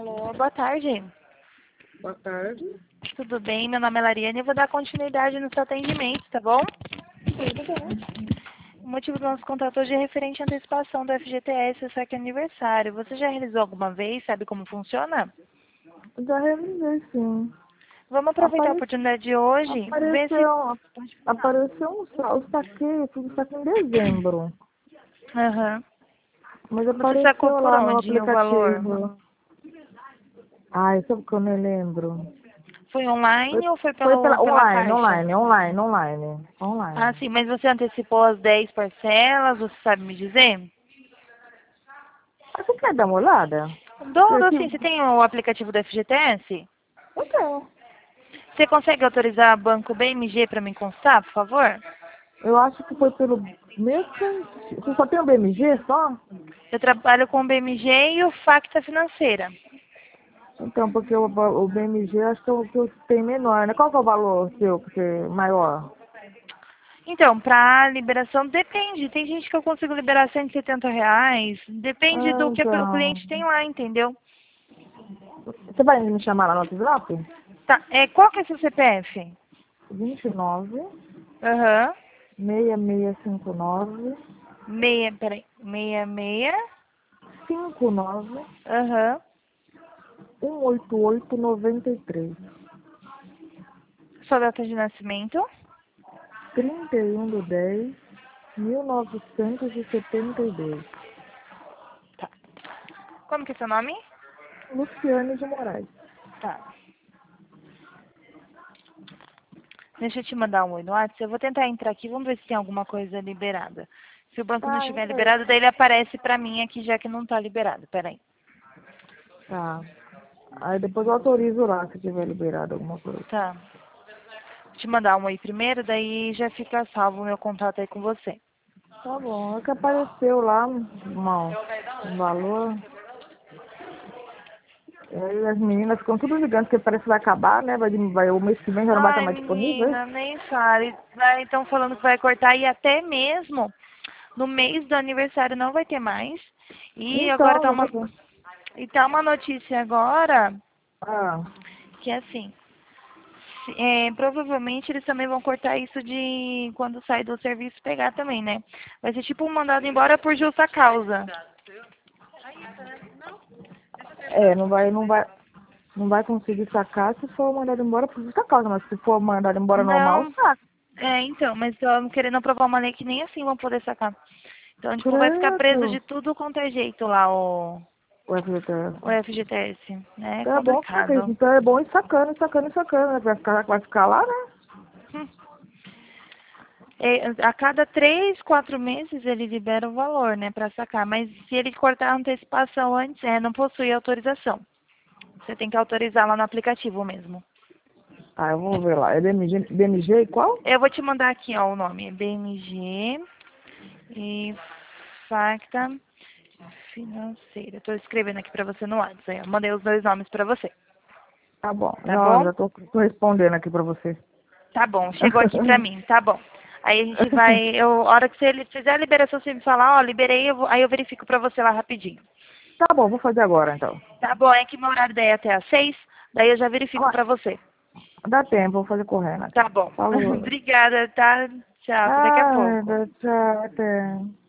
Alô, boa tarde. Boa tarde. Tudo bem? Meu nome é Lariane e eu vou dar continuidade no seu atendimento, tá bom? Tudo bem. O motivo do nosso contato hoje é referente à antecipação do FGTS, só que é aniversário. Você já realizou alguma vez? Sabe como funciona? Já revisei, sim. Vamos aproveitar a oportunidade de hoje, ver se... Apareceu o saque, fiz o saque em dezembro. Aham. Mas Você sacou apareceu por lá no onde o valor? aplicativo. Ai, sabe que eu não lembro. Foi online ou foi Foi pela pela online, Caixa? online. Ah, sim, mas você antecipou as 10 parcelas, você sabe me dizer? Você quer dar uma olhada? Dou sim. Você tem o aplicativo do FGTS? Então, Você consegue autorizar Banco BMG para me constar, por favor? eu acho que foi pelo mesmo. Você só tem o BMG só? Eu trabalho com o BMG e o Facta Financeira. Então, porque o BMG acho que é o que eu tenho menor, né? Qual que é o valor seu, que é maior? Então, para liberação depende. Tem gente que eu consigo liberar R$ 170. Depende Ah, do que o então. cliente tem lá, entendeu? Você vai me chamar lá no WhatsApp? Tá. Qual que é seu CPF? 29 Aham. 6659 Peraí. 66. 59 Aham. 18893 Sua data de nascimento? 31/10/1972. Tá. Como que é seu nome? Luciane de Moraes. Tá. Deixa eu te mandar um oi no WhatsApp. Eu vou tentar entrar aqui, vamos ver se tem alguma coisa liberada. Se o banco não Ah, estiver entra aí. liberado, daí ele aparece pra mim aqui, já que não tá liberado. Peraí. Tá. Aí depois eu autorizo lá se tiver liberado alguma coisa. Tá. Vou te mandar um oi primeiro, daí já fica salvo o meu contato aí com você. Tá bom. É que apareceu lá, irmão, o valor. E aí as meninas ficam tudo ligando, porque parece que vai acabar, né? O mês que vem já não vai estar Ai, mais disponível, hein? menina, nem fale. Estão falando que vai cortar e até mesmo no mês do aniversário não vai ter mais. E agora Então, tá já uma, tá bom. notícia agora Ah, que é assim. Provavelmente eles também vão cortar isso de quando sai do serviço pegar também, né? Vai ser tipo um mandado embora por justa causa. não vai conseguir sacar se for mandado embora por justa causa, mas se for mandado embora normal, Não, saca. então, mas estão querendo aprovar uma lei que nem assim vão poder sacar. Então, tipo, vai ficar preso de Credo. tudo quanto é jeito lá O FGTS. o FGTS. É Então é bom sacar isso. complicado. Então é bom ir sacando, sacando, sacando, né? Vai ficar lá, né? Hum. A cada 3, 4 meses ele libera o valor, né, para sacar. Mas se ele cortar a antecipação antes, não possui autorização. Você tem que autorizar lá no aplicativo mesmo. Ah, eu vou ver lá. É BMG e qual? Eu vou te mandar aqui, ó, o nome. É BMG e Facta Financeira. Estou escrevendo aqui para você no WhatsApp. Eu mandei os dois nomes para você. Tá bom. Tá Não, bom? já tô respondendo aqui pra você. Tá bom. Chegou aqui para mim. Tá bom. Aí a gente vai... a hora que você fizer a liberação, você me falar, ó, liberei, aí eu verifico para você lá rapidinho. Tá bom, vou fazer agora então. Tá bom. É que meu horário daí é até às 6. Daí eu já verifico Ah, para você. dá tempo, vou fazer correndo aqui. Tá bom. Falou. Obrigada, tá? Tchau. Até daqui a Ai, pouco. tchau, até.